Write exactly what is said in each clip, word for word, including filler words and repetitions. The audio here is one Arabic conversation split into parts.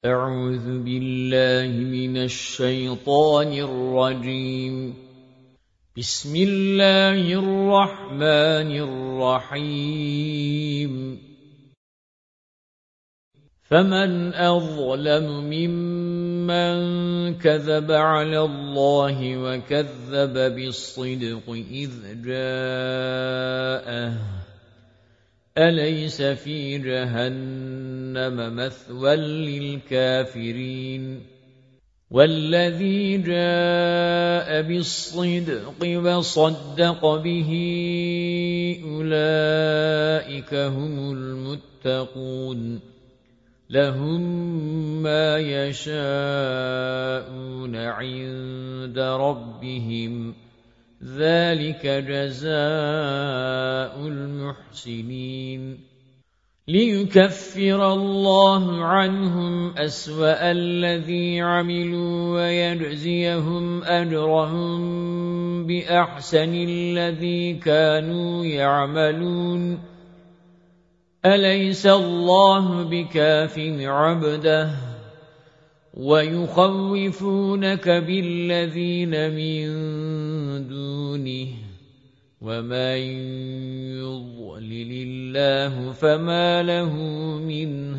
أعوذ بالله من الشيطان الرجيم. بسم الله الرحمن الرحيم. فمن أظلم ممن كذب على الله وكذب بالصدق إذ جاءه أليس في جهنم مثوى للكافرين والذي جاء بالصدق وصدق به أولئك هم المتقون لهم ما يشاءون عند ربهم ذلك جزاء المحسنين ليكفر الله عنهم أسوأ الذي عملوا ويجزيهم أجرهم بأحسن الذي كانوا يعملون أليس الله بكاف عبده ويخوفونك بالذين من دونه ومن يضلل الله فما له من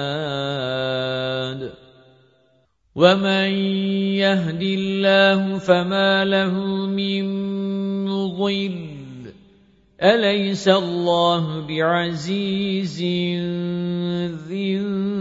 هاد ومن يهد الله فما له من مضل أليس الله بعزيز ذي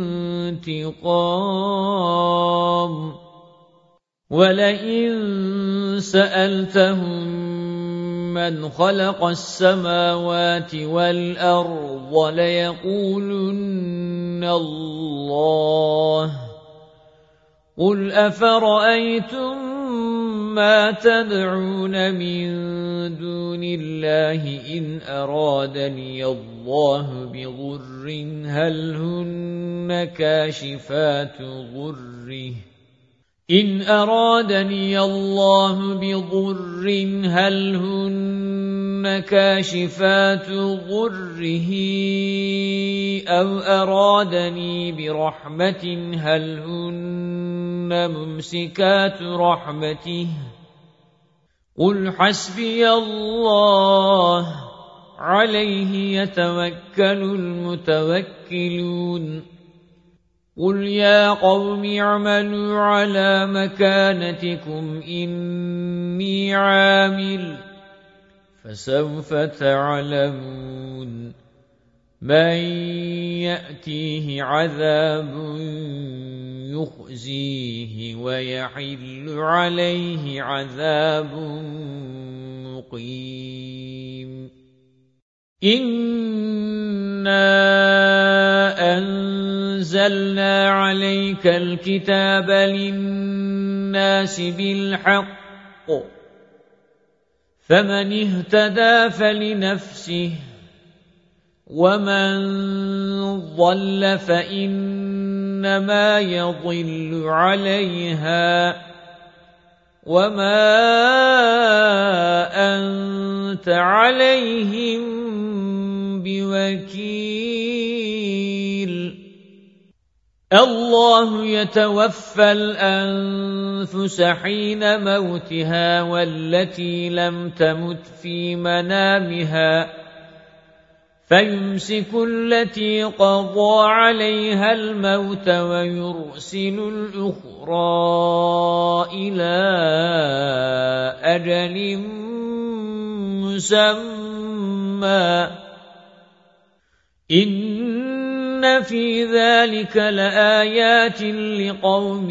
انتقام ولئن سألتهم من خلق السماوات والأرض ليقولن الله قل أفرأيتم ما تدعون من دون الله إن أرادني الله بضر هل هن كاشفات ضره إن أرادني الله بضر هل هن كاشفات ضره أو أرادني برحمة هل هن ممسكات رحمته قل حسبي الله عليه يتوكل المتوكلون قل يا قوم اعملوا على مكانتكم إني عامل فسوف تعلمون من يأتيه عذاب يخزيه ويحل عليه عذاب مقيم إنا أنزلنا عليك الكتاب للناس بالحق فمن اهتدى فلنفسه ومن ضل فإنما يضل عليها وما أنت عليهم بوكيل الله يتوفى الأنفس حين موتها والتي لم تمت في منامها فيمسك التي قضى عليها الموت ويرسل الأخرى إلى أجل مسمى إن في ذلك لآيات لقوم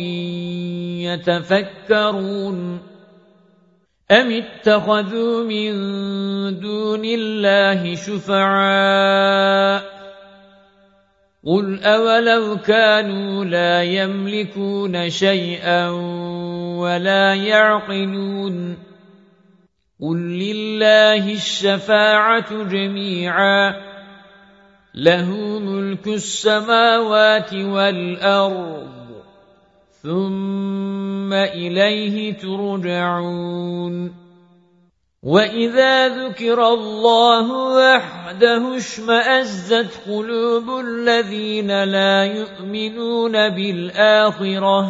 يتفكرون أم اتخذوا من دون الله شفعاء قل أولو كانوا لا يملكون شيئا ولا يعقلون قل لله الشفاعة جميعا له ملك السماوات والأرض ثم إليه ترجعون وَإِذَا ذُكِرَ اللَّهُ وَحْدَهُ اشْمَأَزَّتْ قُلُوبُ الَّذِينَ لَا يُؤْمِنُونَ بِالْآخِرَةِ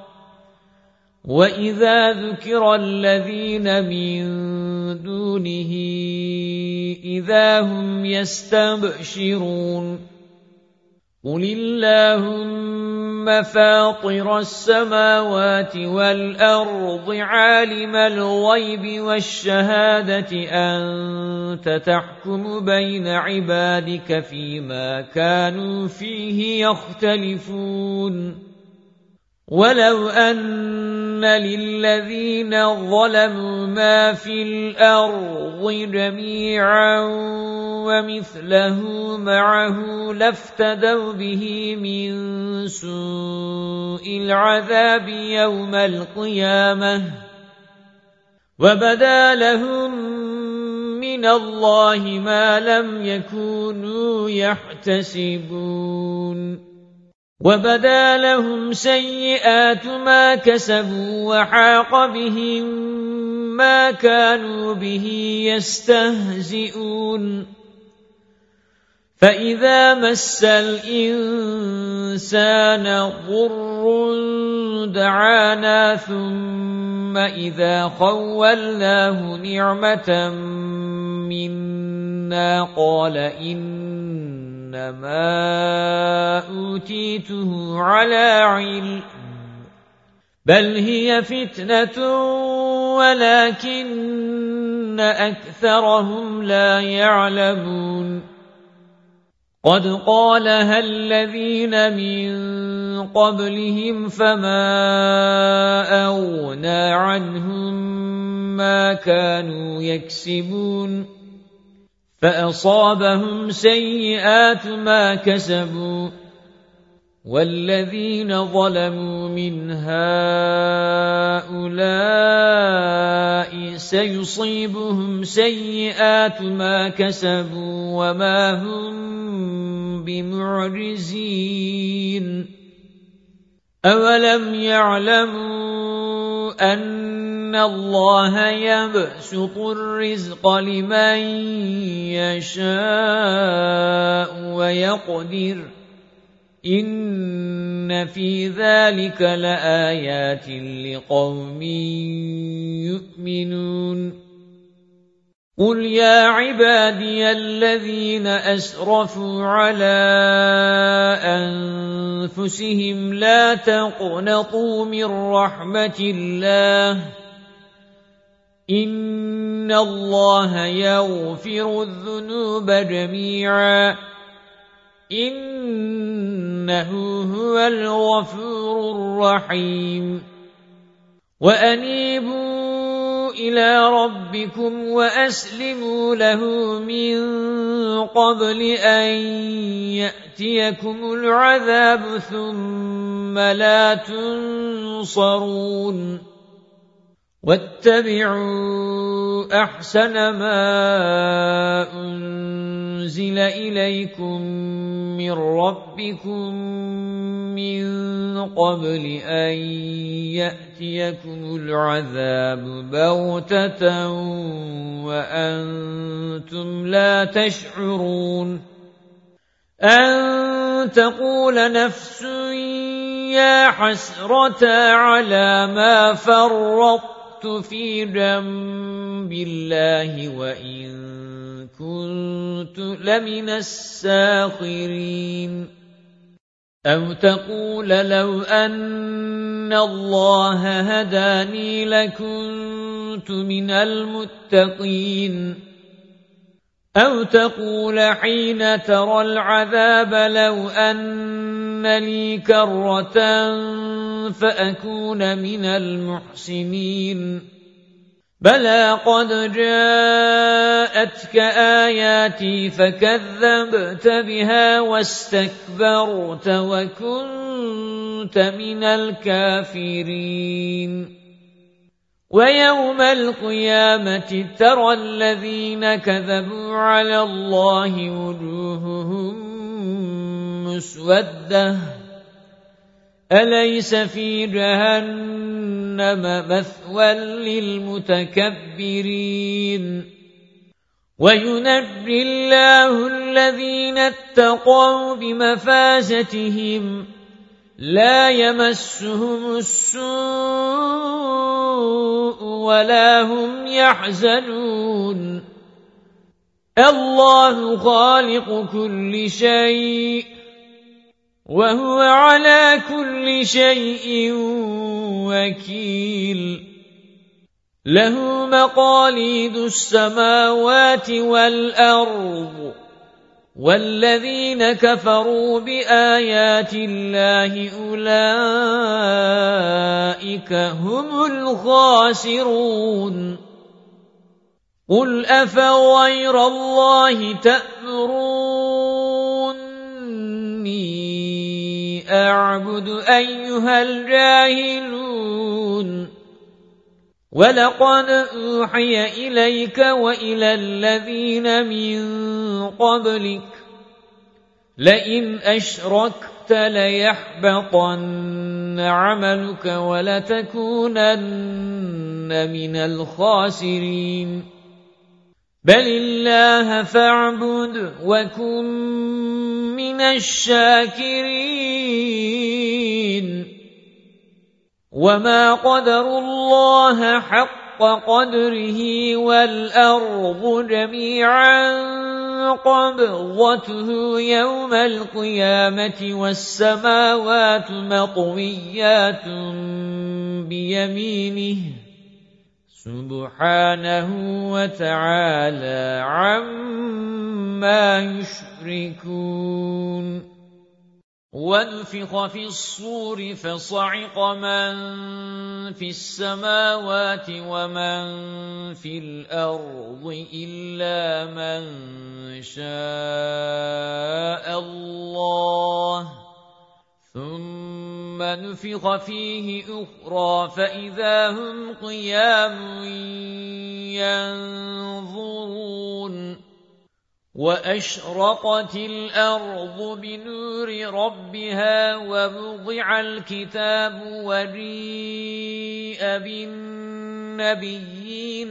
وَإِذَا ذُكِرَ الَّذِينَ مِن دُونِهِ إِذَا هُمْ يَسْتَبْشِرُونَ قُلِ اللَّهُمَّ فَاطِرَ السَّمَاوَاتِ وَالْأَرْضِ عَالِمَ الْغَيْبِ وَالشَّهَادَةِ أَنْتَ تَحْكُمُ بَيْنَ عِبَادِكَ فِيمَا كَانُوا فِيهِ يَخْتَلِفُونَ وَلَوْ أَنَّ لِلَّذِينَ ظَلَمُوا مَا فِي الْأَرْضِ جَمِيعًا وَمِثْلَهُ مَعَهُ لَافْتَدَوْا بِهِ مِنْ سُوءِ الْعَذَابِ يَوْمَ الْقِيَامَةِ وَبَدَا لَهُم مِّنَ اللَّهِ مَا لَمْ يَكُونُوا يَحْتَسِبُونَ وَبَدَا لَهُمْ سَيِّئَاتُ مَا كَسَبُوا وَحَاقَ بِهِم مَّا كَانُوا بِهِ يَسْتَهْزِئُونَ فَإِذَا مَسَّ الْإِنسَانَ ضُرٌّ دَعَانَا ثُمَّ إِذَا خَوَّلْنَاهُ نِعْمَةً مِنَّا قَالَ إِنَّمَا أُوتِيتُهُ عَلَى عِلْمٍ بَلْ هِيَ فِتْنَةٌ وَلَكِنَّ أَكْثَرَهُمْ لَا يَعْلَمُونَ قَدْ قَالَهَا الَّذِينَ مِن قَبْلِهِمْ فَمَا أَغْنَىٰ عَنْهُم مَّا كَانُوا يَكْسِبُونَ فَأَصَابَهُمْ سَيِّئَاتُ مَا كَسَبُوا وَالَّذِينَ ظَلَمُوا مِنْ هَٰؤُلَاءِ سَيُصِيبُهُمْ سَيِّئَاتُ مَا كَسَبُوا وَمَا هُمْ بِمُعْجِزِينَ أَوَلَمْ يَعْلَمُوا أَنَّ اللَّهَ يَبْسُطُ الرِّزْقَ لِمَن يَشَاءُ وَيَقْدِرُ إِنَّ فِي ذَلِكَ لَآيَاتٍ لِقَوْمٍ يُؤْمِنُونَ قُلْ يَا عِبَادِيَ الَّذِينَ أَسْرَفُوا عَلَى أَنفُسِهِمْ لَا تَقْنَطُوا مِنْ رَحْمَةِ اللَّهِ إِنَّ اللَّهَ يَغْفِرُ الذُّنُوبَ جَمِيعًا إِنَّهُ هُوَ الْغَفُورُ الرَّحِيمُ وَأَنِيبُوا إِلَى رَبِّكُمْ وَأَسْلِمُوا لَهُ مِن قَبْلِ أَن يَأْتِيَكُمُ الْعَذَابُ ثُمَّ لَا تُنصَرُونَ وَاتَّبِعُوا أَحْسَنَ مَا أُنزِلَ إِلَيْكُم مِّن رَّبِّكُم مِّن قَبْلِ أَن يَأْتِيَكُمُ الْعَذَابُ بَغْتَةً وَأَنتُمْ لَا تَشْعُرُونَ أَن تَقُولَ نَفْسٌ يَا حَسْرَتَا عَلَى مَا فَرَّطتُ فِي جَنبِ اللَّهِ وَإِن كُنتُ لَمِنَ السَّاخِرِينَ أَوْ تَقُولَ لَوْ أَنَّ اللَّهَ هَدَانِي لَكُنتُ مِنَ الْمُتَّقِينَ أَوْ تَقُولَ حِينَ تَرَى الْعَذَابَ لَوْ أَنَّ لِي كَرَّةً فَأَكُونَ مِنَ الْمُحْسِنِينَ بَلَى قَدْ جَاءَتْكَ آيَاتِي فَكَذَّبْتَ بِهَا وَاسْتَكْبَرْتَ وَكُنْتَ مِنَ الْكَافِرِينَ وَيَوْمَ الْقِيَامَةِ تَرَى الَّذِينَ كَذَبُوا عَلَى اللَّهِ وُجُوهُهُم مُّسْوَدَّةٌ أليس في جهنم مثوى للمتكبرين وينجي الله الذين اتقوا بمفازتهم لا يمسهم السوء ولا هم يحزنون الله خالق كل شيء وهو على كل شيء وكيل له مقاليد السماوات والأرض والذين كفروا بآيات الله أولئك هم الخاسرون قل أفغير الله تأمروني أعبد أيها الجاهلون ولقد أوحي إليك وإلى الذين من قبلك لئن أشركت ليحبطن عملك ولتكونن من الخاسرين بل الله فاعبد وكن من الشاكرين وما قدروا الله حق قدره والأرض جميعا قبضته يوم القيامة والسماوات مطويات بيمينه سبحانه وتعالى عما يشركون ونفخ في الصور فصعق من في السماوات ومن في الأرض إلا من شاء الله ثم نفخ فيه أخرى فإذا هم قيام ينظرون وأشرقت الأرض بنور ربها ووضع الكتاب وجيء بالنبيين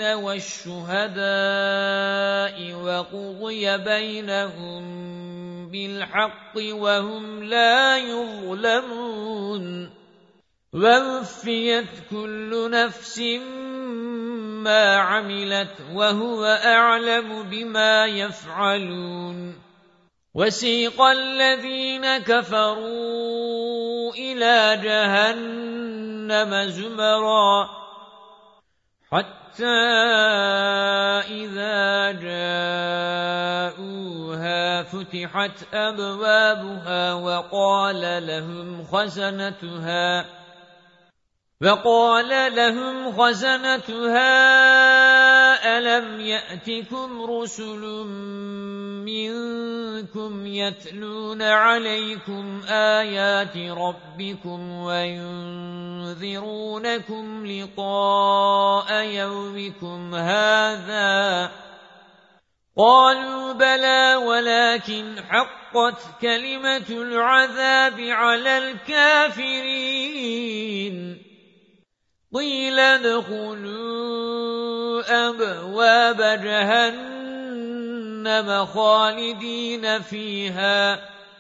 والشهداء وقضي بينهم بالحق وهم لا يظلمون ووفيت كل نفس ما عملت وهو أعلم بما يفعلون وسيق الذين كفروا إلى جهنم زمرا حتى إذا جاءوها فتحت أبوابها وقال لهم خزنتها وقال لهم خزنتها ألم يأتكم رسل منكم يتلون عليكم آيات ربكم وينذرونكم لقاء يومكم هذا قالوا بلى ولكن حقت كلمة العذاب على الكافرين قيل ادخلوا أبواب جهنم خالدين فيها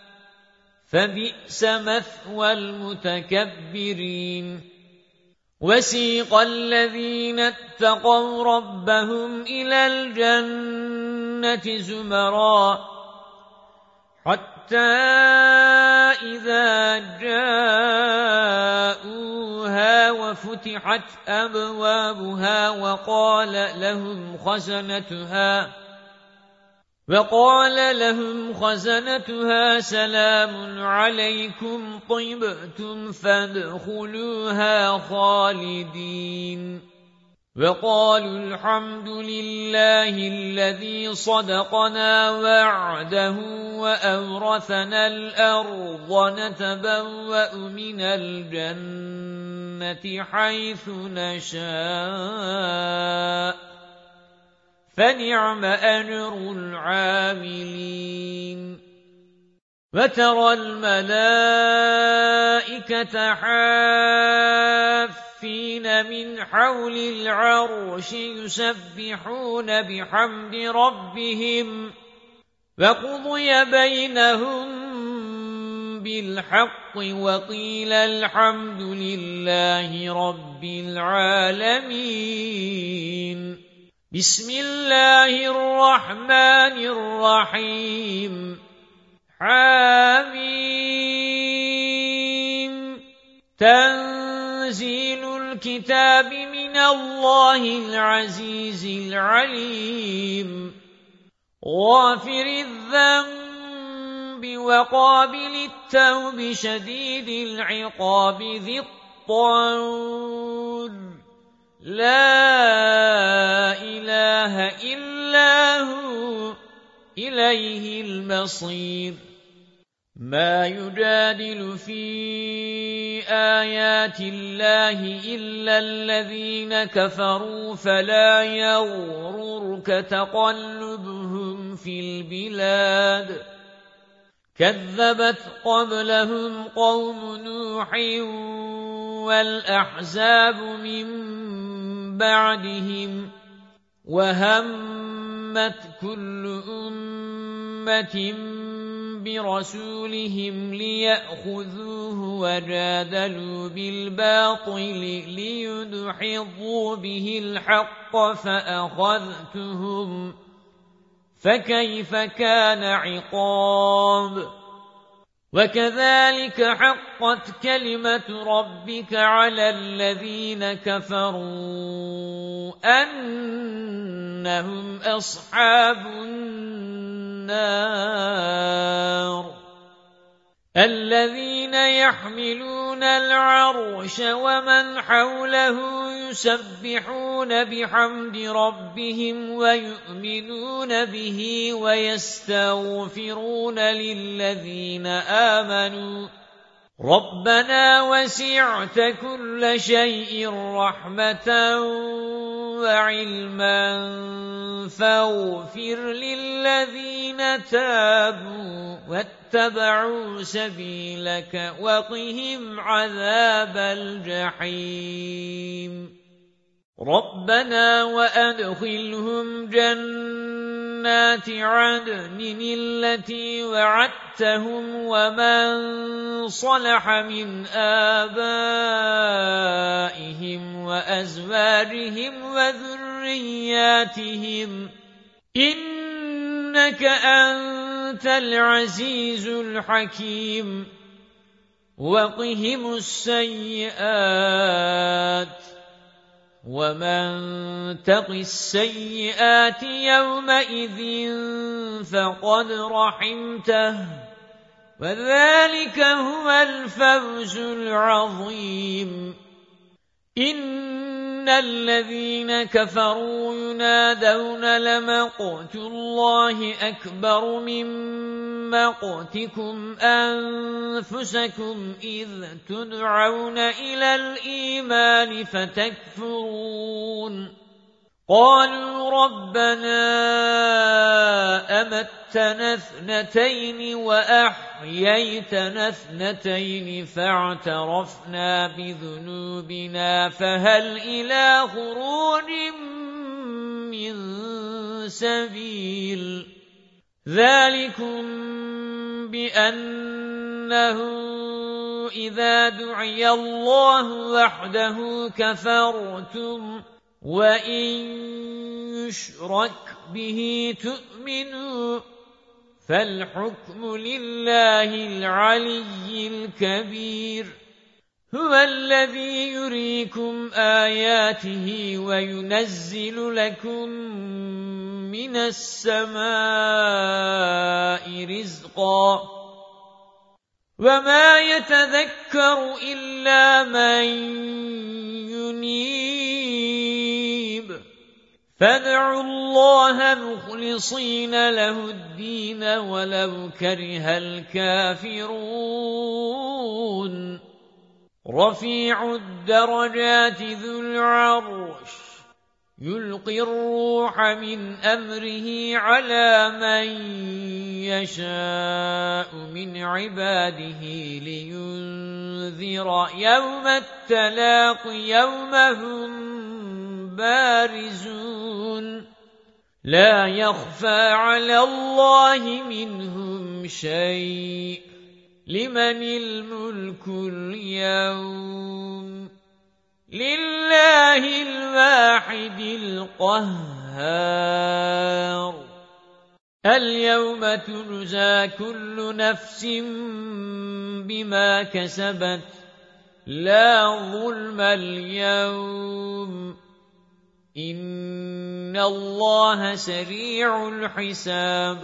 فبئس مثوى المتكبرين وسيق الذين اتقوا ربهم إلى الجنة زمرا حتى إذا جاءوها وفتحت أبوابها وقال لهم خزنتها وقال لهم خزنتها سلام عليكم طبتم فادخلوها خالدين وقالوا الحمد لله الذي صدقنا وعده وأورثنا الأرض نتبوأ من الجنة حيث نشاء فنعم أجر العاملين وترى الملائكة حافين من حول العرش يسبحون بحمد ربهم وقضي بينهم بالحق وقيل الحمد لله رب العالمين. بسم الله الرحمن الرحيم. حميم. تنزيل الكتاب من الله العزيز العليم. غافر الذنب وقابل التوب شديد العقاب ذي الطول لا إله إلا هو إليه المصير. ما يجادل في آيات الله إلا الذين كفروا فلا يغررك تقلبهم في البلاد. كذبت قبلهم قوم نوح والأحزاب من بعدهم وهمت كل أمة برسولهم ليأخذوه وجادلوا بالباطل ليدحضوا به الحق فأخذتهم فكيف كان عقاب. وكذلك حقت كلمة ربك على الذين كفروا أنهم أصحاب النار. الذين يحملون العرش ومن حوله يسبحون بحمد ربهم ويؤمنون به ويستغفرون للذين آمنوا ربنا وسعت كل شيء رحمة وعلما فاغفر للذين تابوا واتبعوا سبيلك وقهم عذاب الجحيم. ربنا وأدخلهم جنات عدن التي وعدتهم ومن صلح من آبائهم وأزواجهم وذرياتهم إنك أنت العزيز الحكيم. وقهم السيئات ومن تق السيئات يومئذ فقد رحمته وذلك هو الفوز العظيم. إن الذين كفروا ينادون لمقت الله أكبر من مقتكم أنفسكم إذ تدعون إلى الإيمان فتكفرون. قالوا ربنا أمتنا اثنتين وأحييتنا اثنتين فاعترفنا بذنوبنا فهل إلى خروج من سبيل. ذلكم بأنه إذا دعي الله وحده كفرتم وإن يشرك به تؤمنوا فالحكم لله العلي الكبير. هو الذي يريكم آياته وينزل لكم من السماء رزقا وما يتذكر إلا من ينيب. فادعوا الله مخلصين له الدين ولو كره الكافرون. رفيع الدرجات ذو العرش يلقي الروح من أمره على من يشاء من عباده لينذر يوم التلاق يوم هم بارزون لا يخفى على الله منهم شيء لمن الملك اليوم لله الواحد القهار اليوم تجزى كل نفس بما كسبت لا ظلم اليوم إن الله سريع الحساب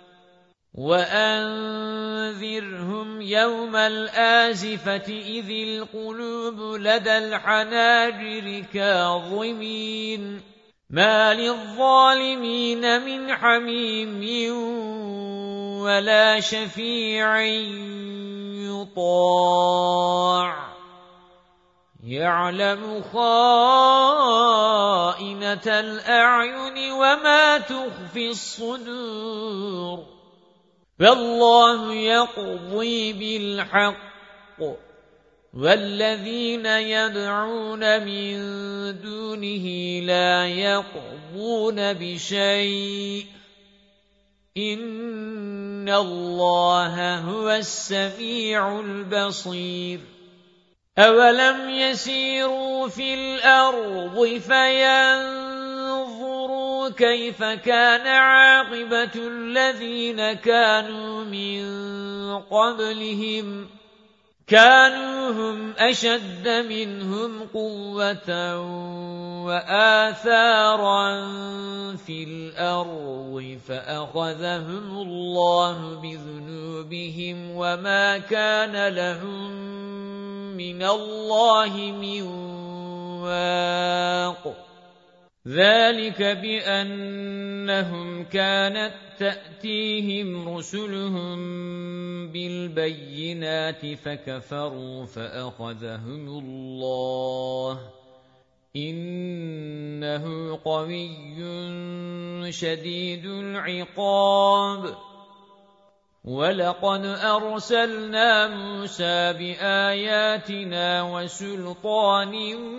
وأنذرهم يوم الآزفة إذ القلوب لدى الحناجر كاظمين ما للظالمين من حميم ولا شفيع يطاع يعلم خائنة الأعين وما تخفي الصدور فالله يقضي بالحق والذين يدعون من دونه لا يقضون بشيء إن الله هو السميع البصير أولم يسيروا في الأرض فينظروا كيف كان عاقبة الذين كانوا من قبلهم كانوا هم أشد منهم قوة وآثارا في الأرض فأخذهم الله بذنوبهم وما كان لهم من الله من واق ذلك بأنهم كانت تأتيهم رسلهم بالبينات فكفروا فأخذهم الله إنه قوي شديد العقاب ولقد أرسلنا موسى بآياتنا وسلطان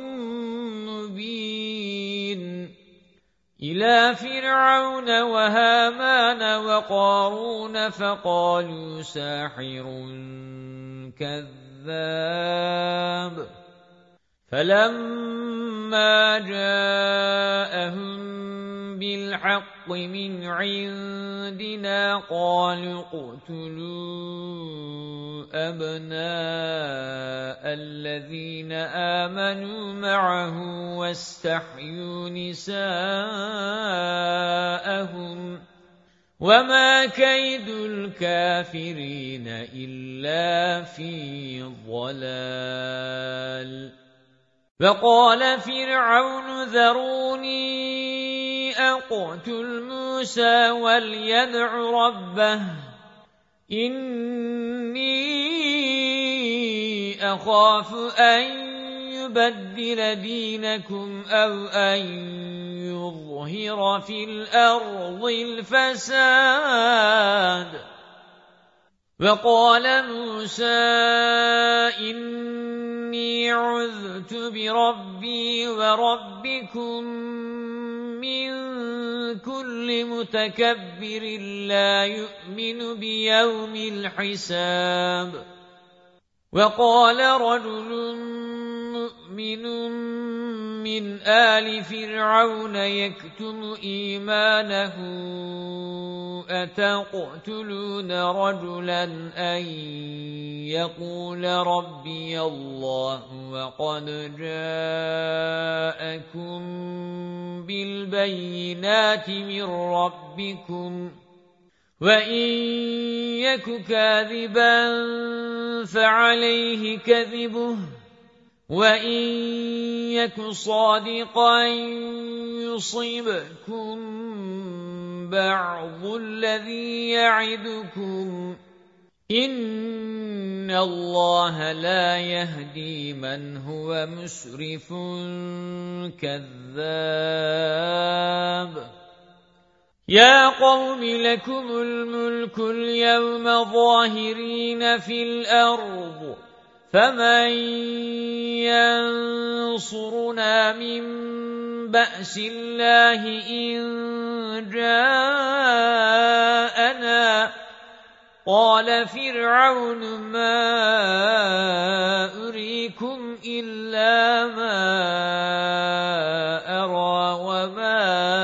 مبين إلى فرعون وهامان وقارون فقالوا ساحر كذاب فلما جاءهم بالحق من عندنا قالوا اقتلوا أبناء الذين آمنوا معه واستحيوا نساءهم وما كيد الكافرين إلا في ضلال فقال فرعون ذروني أقتل موسى وليدع ربه إني أخاف أن يبدل دينكم أو أن يظهر في الأرض الفساد وقال موسى إني عذت بربي وربكم من كل متكبر لا يؤمن بيوم الحساب وقال رجل مؤمن من آل فرعون يكتم إيمانه أتقتلون رجلا أن يقول ربي الله وقد جاءكم بالبينات من ربكم وَإِنْ يَكُ كَاذِبًا فَعَلَيْهِ كَذِبُهُ وَإِنْ يَكُ صَادِقًا يُصِبْكُمْ بَعْضُ الَّذِي يَعِدُكُمْ إِنَّ اللَّهَ لَا يَهْدِي مَنْ هُوَ مُسْرِفٌ كَذَّابٌ يَا قَوْمِ لَكُمُ الْمُلْكُ الْيَوْمَ ظَاهِرِينَ فِي الْأَرْضِ فَمَن يَنصُرُنَا مِن بَأْسِ اللَّهِ إِن جَاءَنَا قَالَ فِرْعَوْنُ مَا أُرِيكُمْ إِلَّا مَا أَرَى وَمَا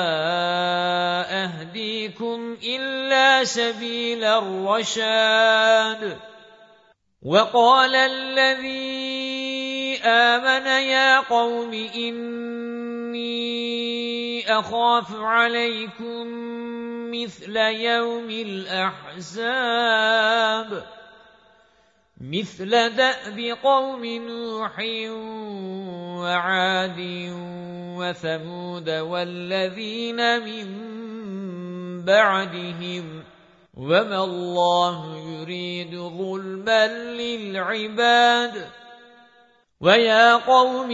أَهْدِيكُمْ إِلَّا سَبِيلَ الرَّشَادِ وَقَالَ الَّذِي آمَنَ يَا قَوْمِ إِنِّي أَخَافُ عَلَيْكُمْ مِثْلَ يَوْمِ الْأَحْزَابِ مِثْلَ دَأْبِ قَوْمِ نُوحٍ وَعَادٍ وَثَمُودَ وَالَّذِينَ مِن بَعْدِهِمْ وَمَا اللَّهُ يُرِيدُ ظُلْمًا لِلْعِبَادِ وَيَا قَوْمِ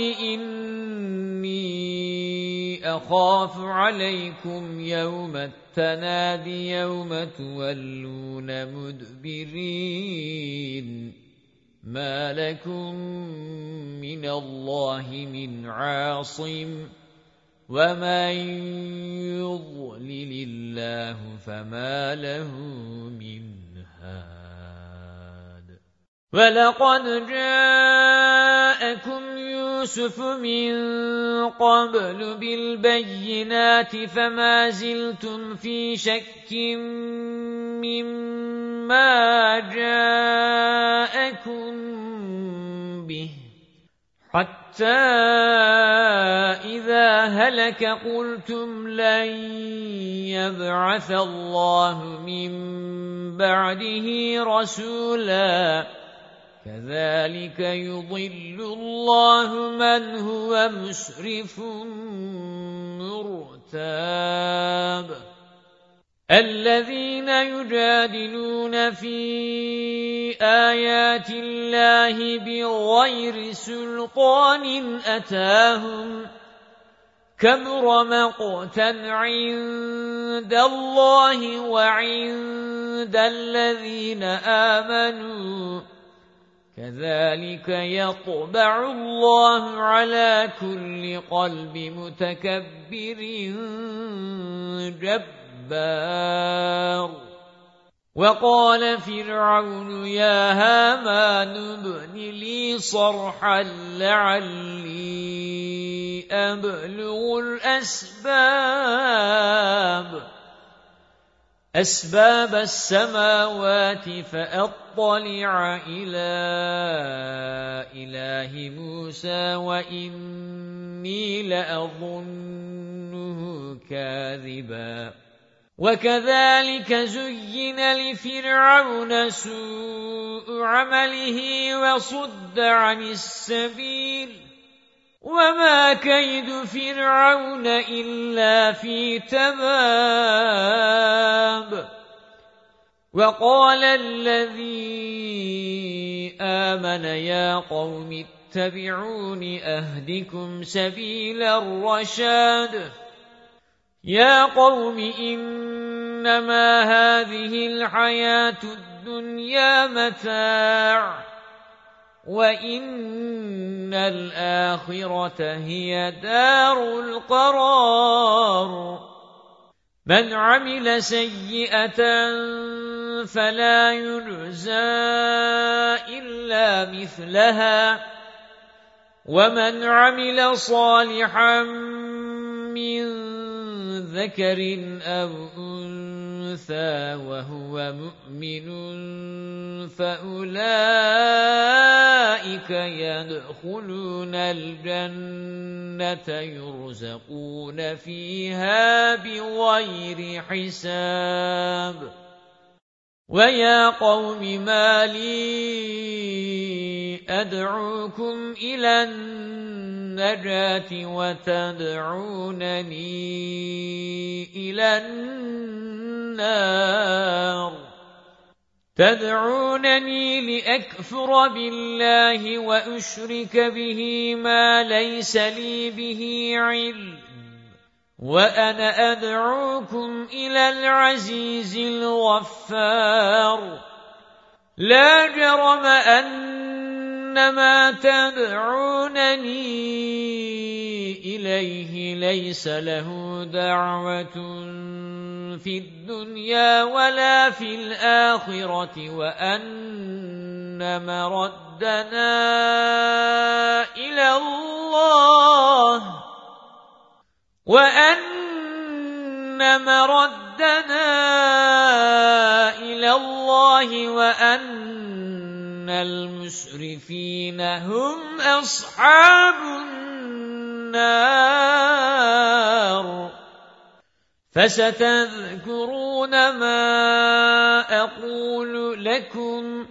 إِنِّي أَخَافُ عَلَيْكُمْ يَوْمَ التَّنَادِ يَوْمَ تُوَلُّونَ مُدْبِرِينَ مَا لَكُمْ مِنَ اللَّهِ مِنْ عَاصِمٍ وَمَن يُضْلِلِ اللَّهُ فَمَا لَهُ مِنْ هَادٍ وَلَقَدْ جَاءَكُمْ يُوسُفُ مِنْ قَبْلُ بِالْبَيِّنَاتِ فَمَا زِلْتُمْ فِي شَكٍّ مِّمَّا جَاءَكُمْ بِهِ حَتَّى إِذَا هَلَكَ قُلْتُمْ لَن يَبْعَثَ اللَّهُ مِن بَعْدِهِ رَسُولًا كَذَلِكَ يُضِلُّ اللَّهُ مَنْ هُوَ مُسْرِفٌ مُرْتَابٌ الَّذِينَ يُجَادِلُونَ فِي آيَاتِ اللَّهِ بِغَيْرِ سُلْطَانٍ أَتَاهُمْ كَبُرَ مَقْتًا عِندَ اللَّهِ وَعِندَ الَّذِينَ آمَنُوا كَذَلِكَ يَطْبَعُ اللَّهُ عَلَى كُلِّ قَلْبِ مُتَكَبِّرٍ جَبَّارٍ وَقَالَ فِرْعَوْنُ يَا هَامَانُ ابْنِ لِي صَرْحًا لَعَلِّي أَبْلُغُ الْأَسْبَابَ أَسْبَابَ السَّمَاوَاتِ فَأَطَّلِعَ إِلَى إِلَٰهِ مُوسَى وَإِنِّي لَأَظُنُّهُ كَاذِبًا وَكَذَلِكَ زُيِّنَ لِفِرْعَوْنَ سُوءُ عَمَلِهِ وَصُدَّ عَنِ السَّبِيلِ وَمَا كَيْدُ فِرْعَوْنَ إِلَّا فِي تَبَابٍ وَقَالَ الَّذِي آمَنَ يَا قَوْمِ اتَّبِعُونِ أَهْدِكُمْ سَبِيلَ الرَّشَادِ يَا قَوْمِ إِنَّمَا هَذِهِ الْحَيَاةُ الدُّنْيَا مَتَاعٌ وَإِنَّ الْآخِرَةَ هِيَ دَارُ الْقَرَارِ مَنْ عَمِلَ سَيِّئَةً فَلَا يُجْزَى إِلَّا مِثْلَهَا وَمَنْ عَمِلَ صَالِحًا مِّن ذَكَرٍ أَوْ أُنثَىٰ وَهُوَ مُؤْمِنٌ فَأُولَٰئِكَ يَدْخُلُونَ الْجَنَّةَ يُرْزَقُونَ فِيهَا بِغَيْرِ حِسَابٍ وَيَا قَوْمِ مَا لِي أَدْعُوكُمْ إِلَى النَّجَاةِ وَتَدْعُونَنِي إِلَى النَّارِ تدعونني لأكفر بالله وأشرك به ما ليس لي به علم وأنا أدعوكم إلى العزيز الغفار لا جرم أن ما تدعونني إليه ليس له دعوة في الدنيا ولا في الآخرة وأن مردنا إلى الله وأن مردنا إلى الله وأن المسرفين هم أصحاب النار فستذكرون ما أقول لكم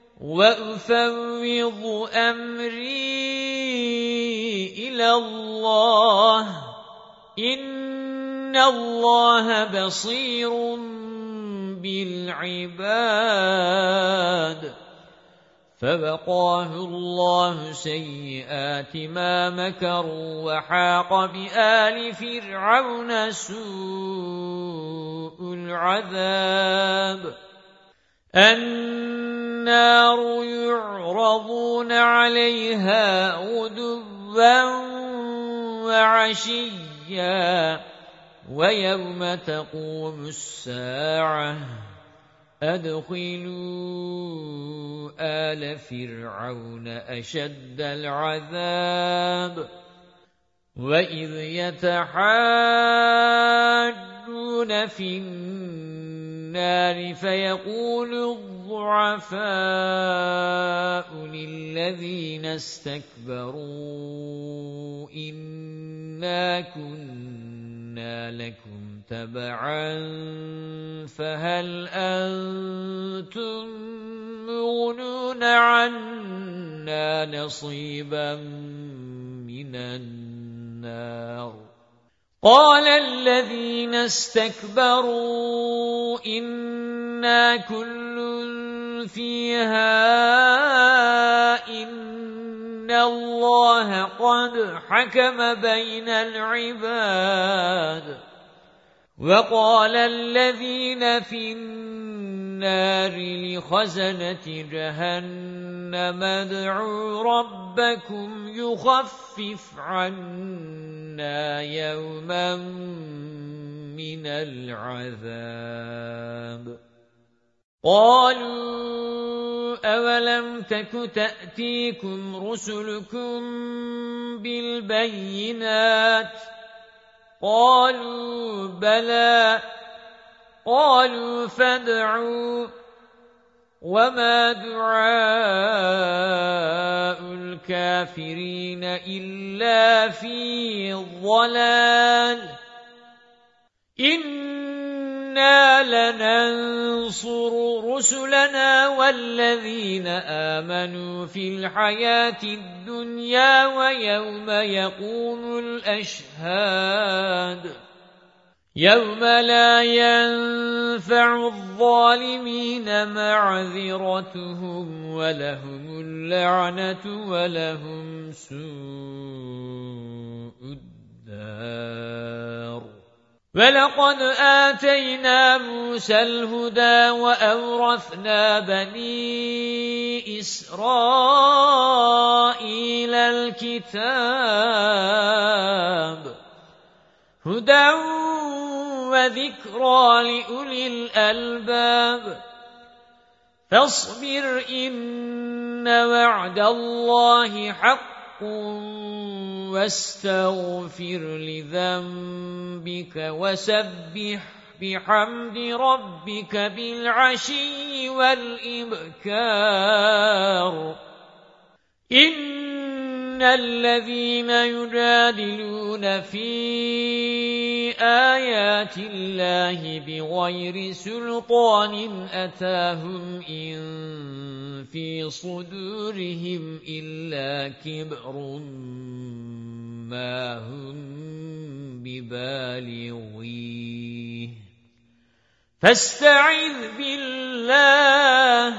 وأفوض أمري إلى الله إن الله بصير بالعباد فوقاه الله سيئات ما مكروا وحاق بآل فرعون سوء العذاب النار يعرضون عليها غدوا وعشيا ويوم تقوم الساعة أدخلوا آل فرعون أشد العذاب وإذ يتحاجون في النار فيقول الضعفاء للذين استكبروا إنا كنا لكم تبعا فهل أنتم مغنون عنا نصيبا من النار قال الذين استكبروا إنا كل فيها إن الله قد حكم بين العباد وقال الذين في النار لخزنة جهنم ادعوا ربكم يخفف عنا يوما من العذاب قالوا أولم تك تأتيكم رسلكم بالبينات قالوا بلى قالوا فادعوا وما دعاء الكافرين إلا في ضلال إنا لننصر رسلنا والذين آمنوا في الحياة الدنيا ويوم يقوم الأشهاد يوم لا ينفع الظالمين معذرتهم ولهم اللعنة ولهم سوء الدار وَلَقَدْ آتَيْنَا مُوسَى الْهُدَى وَأَوْرَثْنَا بَنِي إِسْرَائِيلَ الْكِتَابَ هُدًى وَذِكْرَى لِأُولِي الْأَلْبَابِ فاصبر إن وعد الله حق واستغفر لذنبك وسبح بحمد ربك بالعشي والإبكار إن الذين يجادلون في آيات الله بغير سلطان أتاهم إن في صدورهم إلا كبر ما هم ببالغيه فاستعذ بالله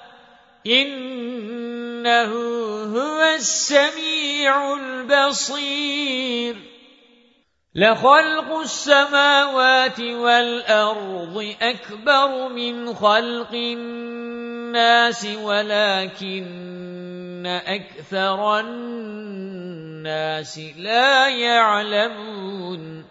إنه هو السميع البصير لخلق السماوات والأرض أكبر من خلق الناس ولكن أكثر الناس لا يعلمون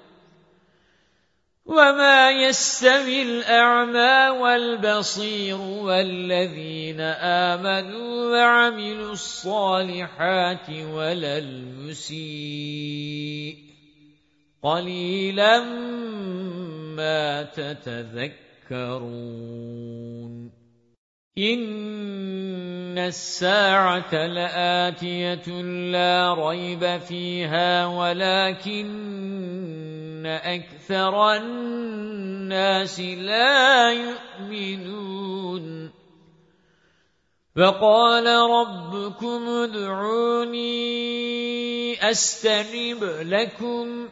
وما يستوي الأعمى والبصير والذين آمنوا وعملوا الصالحات ولا المسيء قليلا ما تتذكرون إن الساعة لآتية لا ريب فيها ولكن أكثر الناس لا يؤمنون وقال ربكم ادعوني أستجب لكم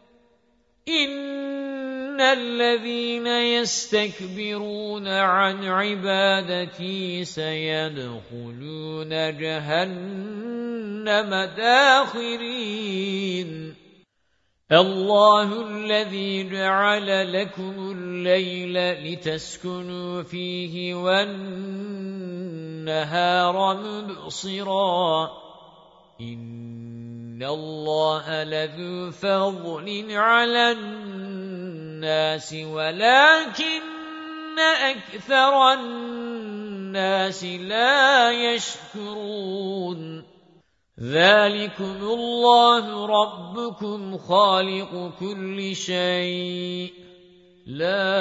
إن الذين يستكبرون عن عبادتي سيدخلون جهنم داخرين الله الذي جعل لكم الليل لتسكنوا فيه والنهار مبصرا إن الله لذو فضل على الناس ولكن أكثر الناس لا يشكرون ذلكم الله ربكم خالق كل شيء لا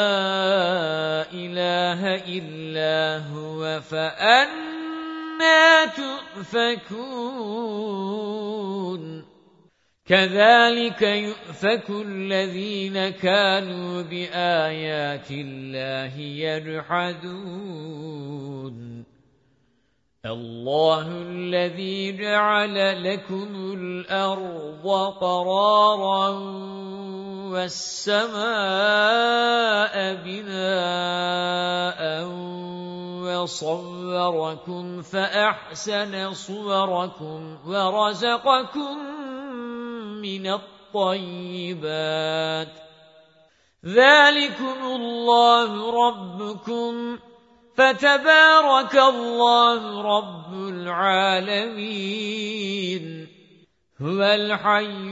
إله إلا هو فأنى تؤفكون كذلك يؤفك الذين كانوا بآيات الله يجحدون الله الذي جعل لكم الأرض قرارا والسماء بناء وصوركم فأحسن صوركم ورزقكم من الطيبات ذلكم الله ربكم فتبارك الله رب العالمين هو الحي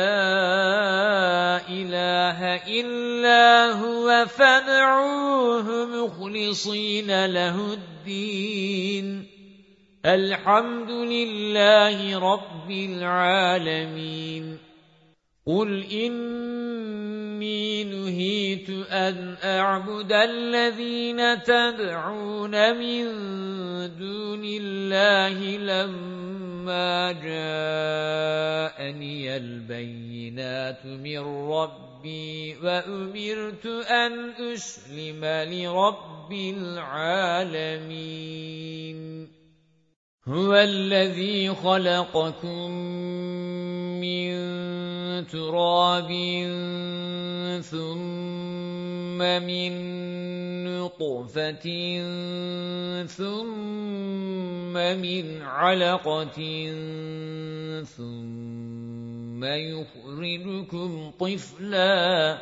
لا إله إلا هو فادعوه مخلصين له الدين الحمد لله رب العالمين قل إني نهيت أن أعبد الذين تدعون من دون الله لما جاءني البينات من ربي وأمرت أن أسلم لرب العالمين هو الذي خلقكم من تراب ثم من نطفة ثم من علقة ثم يخرجكم طفلا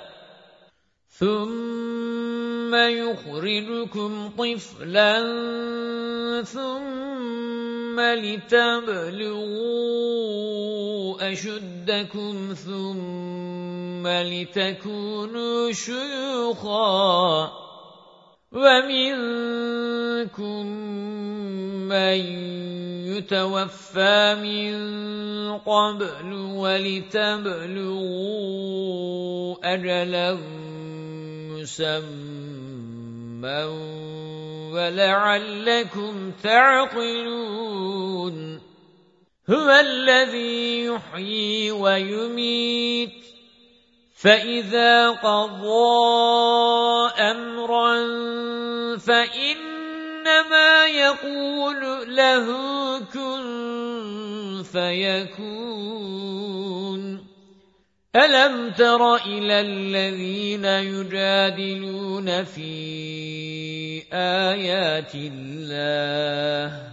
ثم يخرجكم طفلا ثم لتبلغوا أشدكم ثم لتكونوا شيوخا ومنكم من يتوفى من قبل ولتبلغوا أجلا مسمى ولعلكم تعقلون هو الذي يحيي ويميت فإذا قضى أمرا فإنما يقول له كن فيكون أَلَمْ تَرَ إِلَى الَّذِينَ يُجَادِلُونَ فِي آيَاتِ اللَّهِ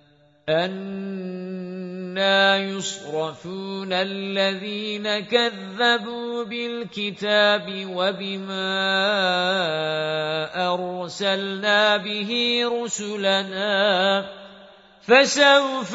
أَنَّى يُصْرَفُونَ الَّذِينَ كَذَّبُوا بِالْكِتَابِ وَبِمَا أَرْسَلْنَا بِهِ رُسُلَنَا فَسَوْفَ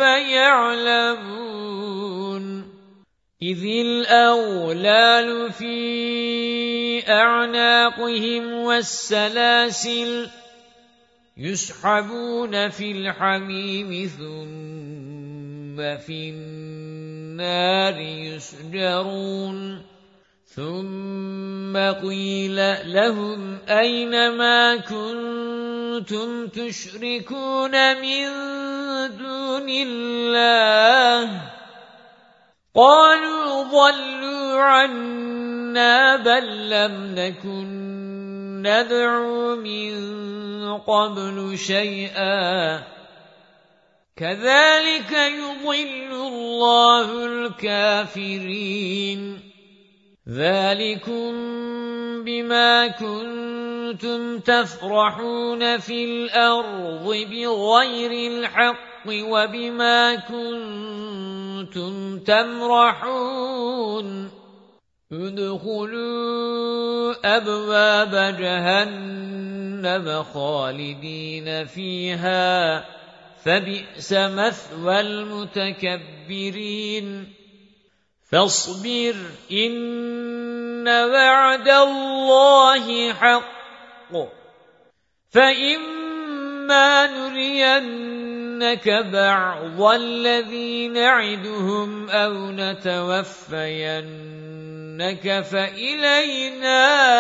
يَعْلَمُونَ إِذِ الْأَغْلَالُ فِي أَعْنَاقِهِمْ وَالسَّلَاسِلُ يُسْحَبُونَ فِي الْحَمِيمِ ثُمَّ فِي النَّارِ يُسْجَرُونَ ثُمَّ قِيلَ لَهُمْ أَيْنَ مَا كُنتُمْ تُشْرِكُونَ مِن دُونِ اللَّهِ قَالُوا ضَلُّوا عَنَّا بَل لَّمْ نَكُن نَّدْعُو مِن قَبْلُ شَيْئًا كَذَلِكَ يُضِلُّ اللَّهُ الْكَافِرِينَ ذَلِكُمْ بِمَا كُنتُمْ تَفْرَحُونَ فِي الْأَرْضِ بِغَيْرِ الْحَقِّ وَبِمَا كُنتُمْ تَمْرَحُونَ ادْخُلُوا أَبْوَابَ جَهَنَّمَ خَالِدِينَ فِيهَا فَبِئْسَ مَثْوَى الْمُتَكَبِّرِينَ فَاصْبِرْ إِنَّ وَعْدَ اللَّهِ حَقٌّ فَإِمَّا نُرِيَنَّكَ بَعْضَ الَّذِي نَعِدُهُمْ أَوْ نَتَوَفَّيَنَّكَ فَإِلَيْنَا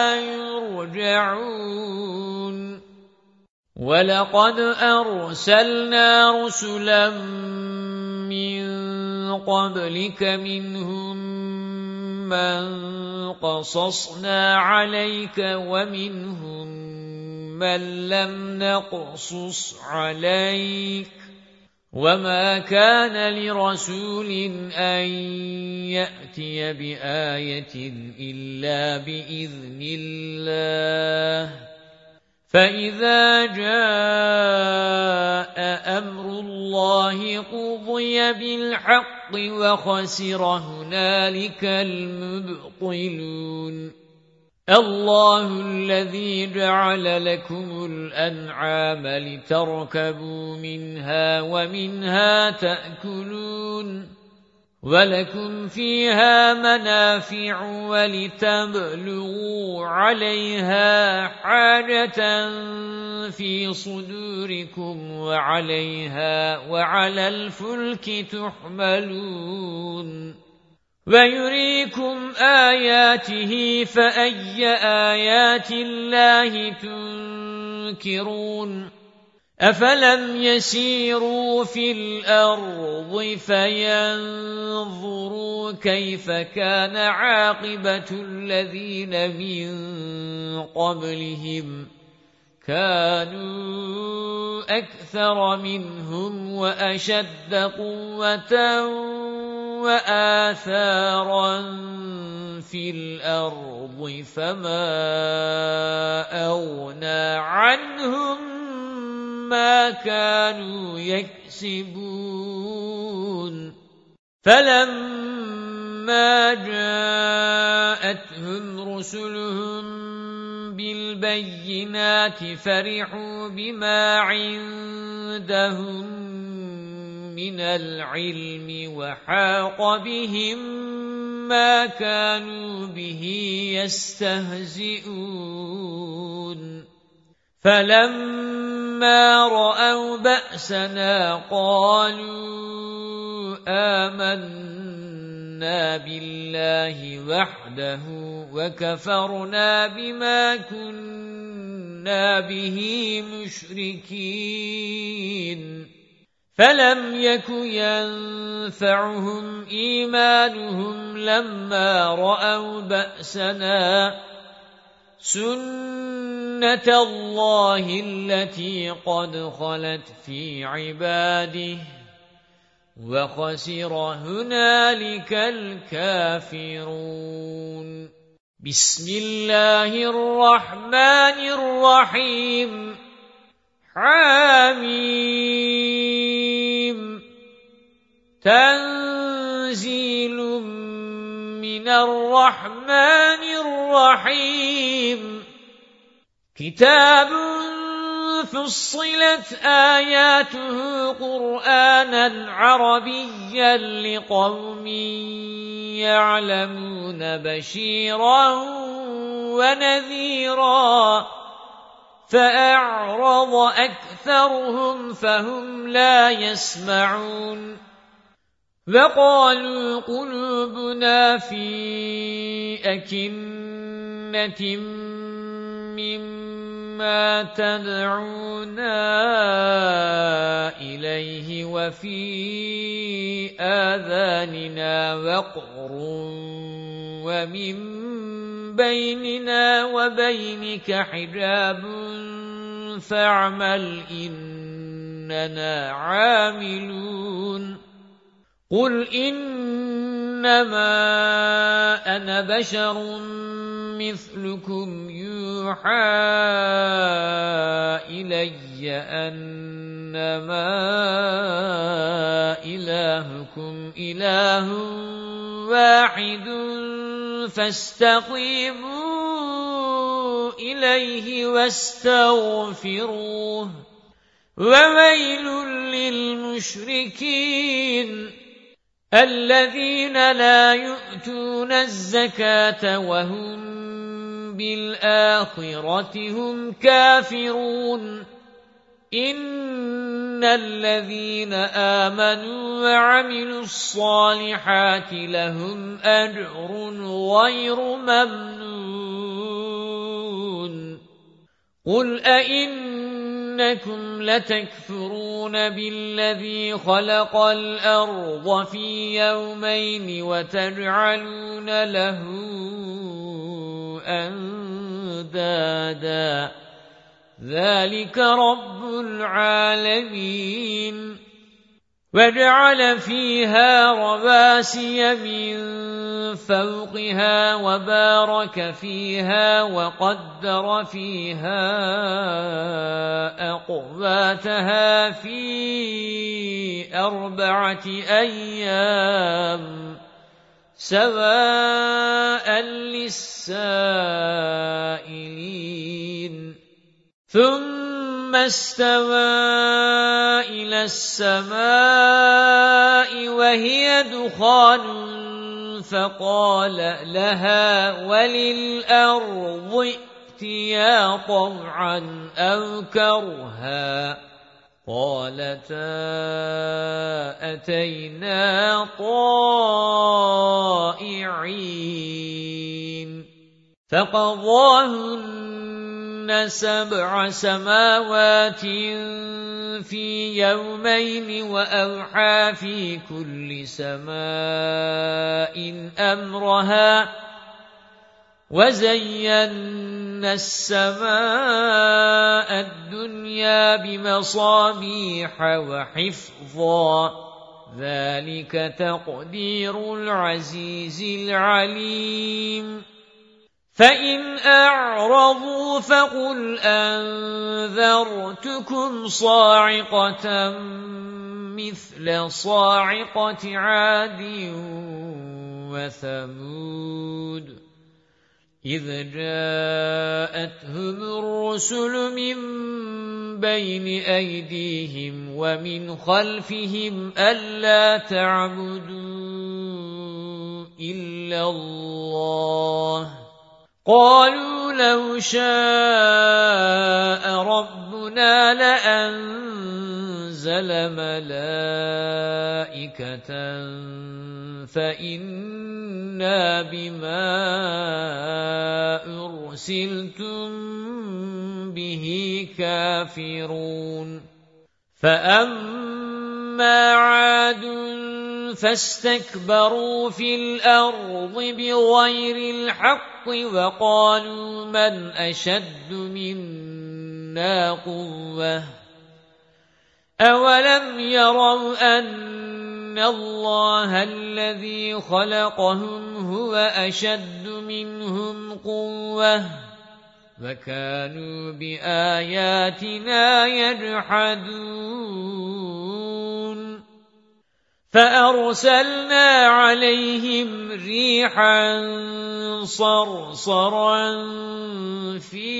يُرْجَعُونَ وَلَقَدْ أَرْسَلْنَا رُسُلًا مِّن قَبْلِكَ مِنْهُم مَّن قَصَصْنَا عَلَيْكَ وَمِنْهُم مَّن لَّمْ نَقْصُصْ عَلَيْكَ وَمَا كَانَ لِرَسُولٍ أَن يَأْتِيَ بِآيَةٍ إِلَّا بِإِذْنِ اللَّهِ فَإِذَا جَاءَ أَمْرُ اللَّهِ قُضِيَ بِالْحَقِّ وَخَسِرَ هُنَالِكَ الْمُبْطِلُونَ اللَّهُ الَّذِي جَعَلَ لَكُمُ الْأَنْعَامَ لِتَرْكَبُوا مِنْهَا وَمِنْهَا تَأْكُلُونَ وَلَكُمْ فِيهَا مَنَافِعُ وَلِتَبْلُغُوا عَلَيْهَا حَاجَةً فِي صُدُورِكُمْ وَعَلَيْهَا وَعَلَى الْفُلْكِ تُحْمَلُونَ وَيُرِيكُمْ آيَاتِهِ فَأَيَّ آيَاتِ اللَّهِ تُنكِرُونَ أَفَلَمْ يَسِيرُوا فِي الْأَرْضِ فَيَنظُرُوا كَيْفَ كَانَ عَاقِبَةُ الَّذِينَ مِن قَبْلِهِمْ كَانُوا أَكْثَرَ مِنْهُمْ وَأَشَدَّ قُوَّةً وَآثَارًا فِي الْأَرْضِ فَمَا أَغْنَى عَنْهُمْ مَا كَانُوا يَكْسِبُونَ فَلَمَّا جَاءَتْهُمْ رُسُلُهُم بِالْبَيِّنَاتِ فَرِحُوا بِمَا عِندَهُم مِّنَ الْعِلْمِ وَحَاقَ بِهِم مَّا كَانُوا بِهِ يَسْتَهْزِئُونَ فَلَمَّا رَأَوْا بَأْسَنَا قَالُوا آمَنَّا بِاللَّهِ وَحْدَهُ وَكَفَرْنَا بِمَا كُنَّا بِهِ مُشْرِكِينَ فَلَمْ يَكُ يَنفَعُهُمْ إِيمَانُهُمْ لَمَّا رَأَوْا بَأْسَنَا سُنَّةَ اللَّهِ الَّتِي قَدْ خَلَتْ فِي عِبَادِهِ وخسر هنالك الكافرون. بسم الله الرحمن الرحيم. حميم. تنزيل من الرحمن الرحيم. كتاب فصلت آياته قرآنا عربيا لقوم يعلمون بشيرا ونذيرا فأعرض أكثرهم فهم لا يسمعون. وقالوا قلوبنا في أكنة مما تدعونا إليه وفي آذاننا وقر ومن بيننا وبينك حجاب فاعمل إننا عاملون. قل إنما أنا بشر مثلكم يوحى إلي أنما إلهكم إله واحد فاستقيموا إليه واستغفروه وويل للمشركين الذين لا يؤتون الزكاة وهم بالآخرة هم كافرون. إن الذين آمنوا وعملوا الصالحات لهم أجر غير ممنون. قل أئنكم لتكفرون بالذي خلق الأرض في يومين وتجعلون له أندادا ذلك رب العالمين. وجعل فيها رواسي من فوقها وبارك فيها وقدر فيها أقواتها في أربعة أيام سواء للسائلين. ثم استوى إلى السماء وهي دخان فقال لها وللأرض ائتيا طوعا أو كرها قالتا أتينا طائعين. فقضاهن سبع سماوات في يومين وأوحى في كل سماء أمرها وزينا السماء الدنيا بمصابيح وحفظا ذلك تقدير العزيز العليم. فإن أعرضوا فقل أنذرتكم صاعقة مثل صاعقة عاد وثمود إذ جاءتهم الرسل من بين أيديهم ومن خلفهم ألا تعبدوا إلا الله قالوا لو شاء ربنا لأنزل ملائكة فإنا بما أرسلتم به كافرون. فأما عاد فاستكبروا في الأرض بغير الحق وقالوا من أشد منا قوة أولم يروا أن يَعْلَمُونَ اللَّهَ الَّذِي خَلَقَهُمْ هُوَ أَشَدُّ مِنْهُمْ قُوَّةً وَكَانُوا بِآيَاتِنَا يَجْحَدُونَ فَأَرْسَلْنَا عَلَيْهِمْ رِيحًا صَرْصَرًا فِي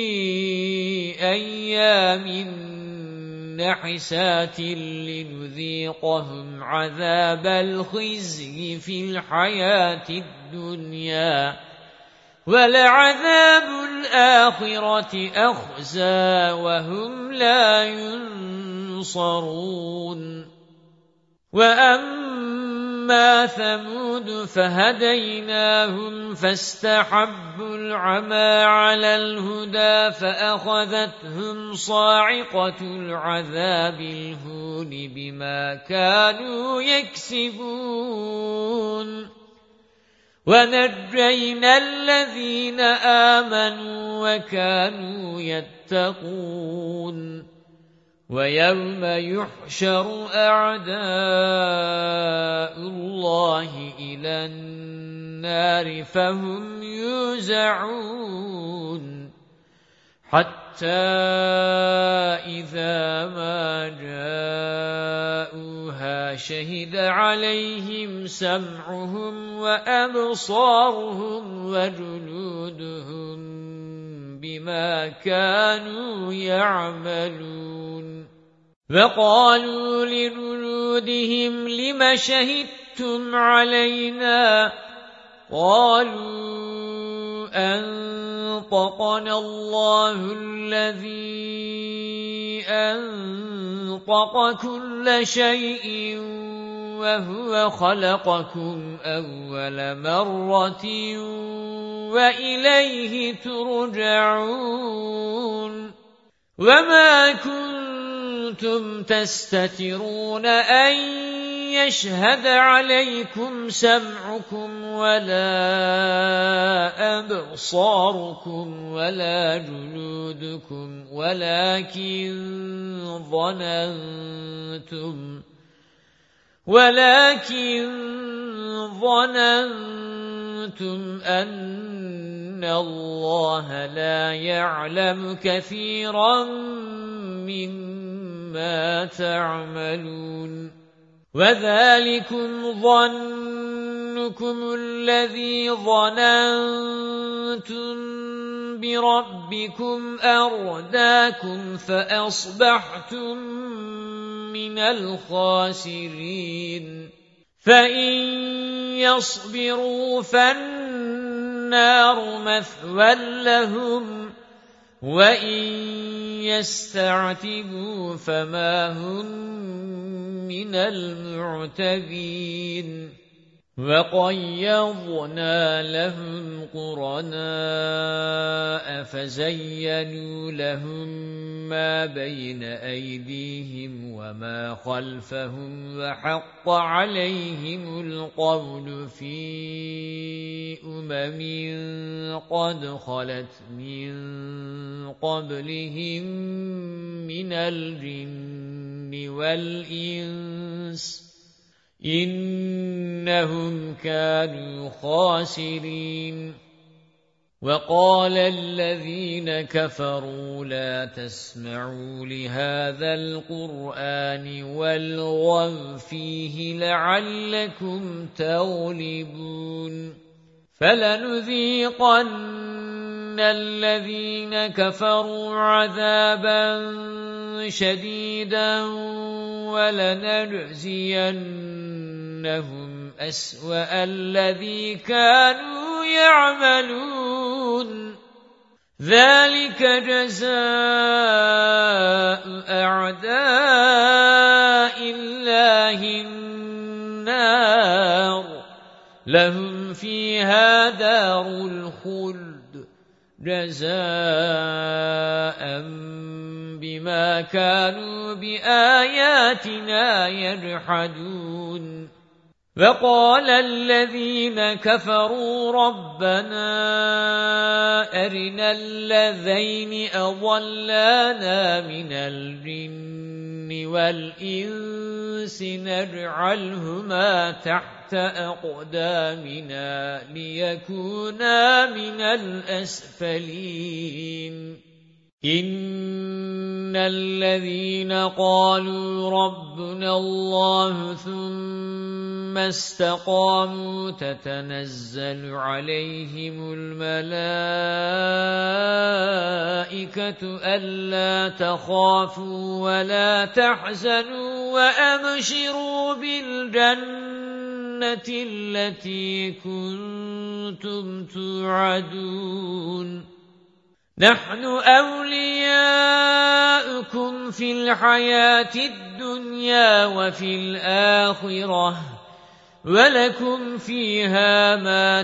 أَيَّامٍ نَحِسَاتٍ لِنُذِيقَهُمْ عَذَابَ الْخِزْيِ فِي الْحَيَاةِ الدُّنْيَا وَلَعَذَابُ الْآخِرَةِ أَخْزَىٰ وَهُمْ لَا يُنصَرُونَ وَأَمَّا ثَمُودُ فَهَدَيْنَاهُمْ فَاسْتَحَبُّوا الْعَمَىٰ عَلَى الْهُدَىٰ فَأَخَذَتْهُمْ صَاعِقَةُ الْعَذَابِ الْهُونِ بِمَا كَانُوا يَكْسِبُونَ وَنَجَّيْنَا الَّذِينَ آمَنُوا وَكَانُوا يَتَّقُونَ وَيَوْمَ يُحْشَرُ أَعْدَاءُ اللَّهِ إِلَى النَّارِ فَهُمْ يُوزَعُونَ حَتَّى إِذَا مَا جَاءُوهَا شَهِدَ عَلَيْهِمْ سَمْعُهُمْ وَأَبْصَارُهُمْ وَجُلُودُهُمْ بِمَا كَانُوا يَعْمَلُونَ وَقَالُوا لِجُلُودِهِمْ لِمَ شَهِدتُّمْ عَلَيْنَا قَالُوا أَنطَقَنَا اللَّهُ الَّذِي أَنطَقَ كُلَّ شَيْءٍ وَهُوَ خَلَقَكُمْ أَوَّلَ مَرَّةٍ وَإِلَيْهِ تُرْجَعُونَ وَمَا كُنتُمْ تَسْتَتِرُونَ أَن يَشْهَدَ عَلَيْكُمْ سَمْعُكُمْ وَلَا أَبْصَارُكُمْ وَلَا جُلُودُكُمْ وَلَكِنْ ظَنَنْتُمْ وَلَكِنْ ظَنَنْتُمْ أَنَّ اللَّهَ لَا يَعْلَمُ كَثِيرًا مِّمَّا تَعْمَلُونَ وَذَلِكُمْ ظَنُّكُمُ الَّذِي ظَنَنْتُمْ بِرَبِّكُمْ أَرْدَاكُمْ فَأَصْبَحْتُمْ مِنَ الْخَاسِرِينَ فَإِنْ يَصْبِرُوا فَالنَّارُ مَثْوًى لَهُمْ وَإِنْ يَسْتَعْتِبُوا فَمَا هُمْ مِنَ الْمُعْتَبِينَ وَقَيَّضْنَا لَهُمْ قُرَنَاءَ فَزَيَّنُوا لَهُم مَّا بَيْنَ أَيْدِيهِمْ وَمَا خَلْفَهُمْ وَحَقَّ عَلَيْهِمُ الْقَوْلُ فِي أُمَمٍ قَدْ خَلَتْ مِن قَبْلِهِم مِّنَ الْجِنِّ وَالْإِنسِ إِنَّهُمْ كَانُوا خَاسِرِينَ وَقَالَ الَّذِينَ كَفَرُوا لَا تَسْمَعُوا لِهَذَا الْقُرْآنِ وَالْغَوْا فِيهِ لَعَلَّكُمْ تَغْلِبُونَ فَلَنُذِيقَنَّ الَّذِينَ كَفَرُوا عَذَابًا شَدِيدًا وَلَنَجْزِيَنَّهُمْ أَسْوَأَ الَّذِي كَانُوا يَعْمَلُونَ ذَلِكَ جَزَاءُ أَعْدَاءِ اللَّهِ النَّارُ لَهُمْ فِيهَا دَارُ الْخُلْدِ جَزَاءً بِمَا كَانُوا بِآيَاتِنَا يَجْحَدُونَ وَقَالَ الَّذِينَ كَفَرُوا رَبَّنَا أَرِنَا اللَّذَيْنِ أَضَلَّانَا مِنَ الْجِنِّ والإنس نجعلهما تحت أقدامنا ليكونا من الأسفلين إن الذين قالوا ربنا الله ثم استقاموا تتنزل عليهم الملائكة ألا تخافوا ولا تحزنوا وأبشروا بالجنة التي كنتم توعدون نحن أولياؤكم في الحياة الدنيا وفي الآخرة ولكم فيها ما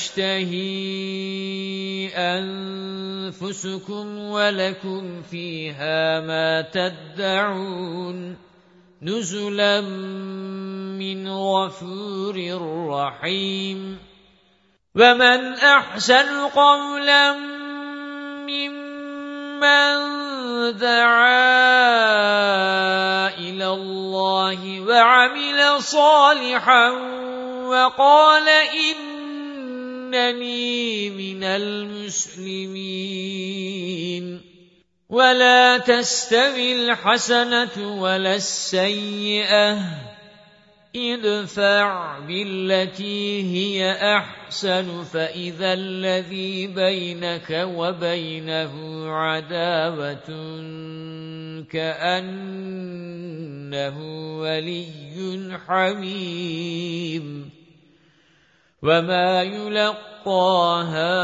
تشتهي أنفسكم ولكم فيها ما تدعون نزلا من غفور رحيم ومن أحسن قولا ممن دعا إلى الله وعمل صالحا وقال إنني من المسلمين ولا تستوي الحسنة ولا السيئة ادفع بالتي هي أحسن فإذا الذي بينك وبينه عداوة كأنه ولي حميم وما يلقاها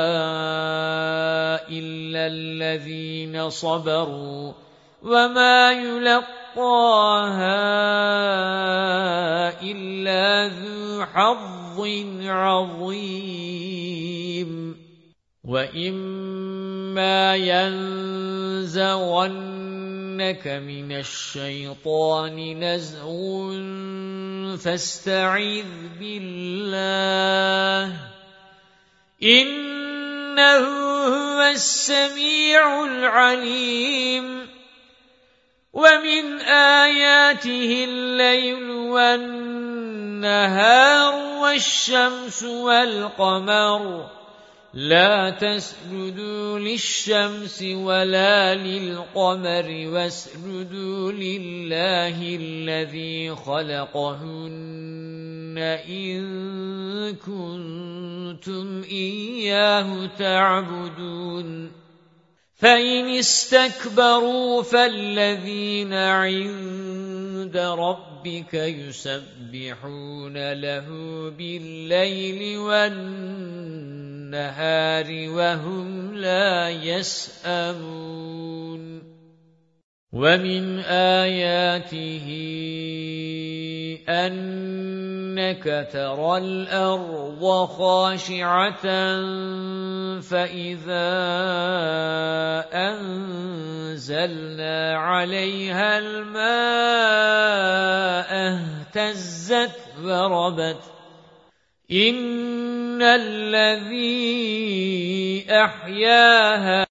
إلا الذين صبروا وما يلقاها إلا ذو حظ عظيم وإما ينزغنك من الشيطان نزغ فاستعذ بالله إنه هو السميع العليم ومن آياته الليل والنهار والشمس والقمر لا تسجدوا للشمس ولا للقمر واسجدوا لله الذي خلقهن إن كنتم إياه تعبدون فإن استكبروا فالذين عند ربك يسبحون له بالليل والنهار وهم لا يسأمون ومن آياته أنك ترى الأرض خاشعة فإذا أنزلنا عليها الماء اهتزت وربت إن الذي أحياها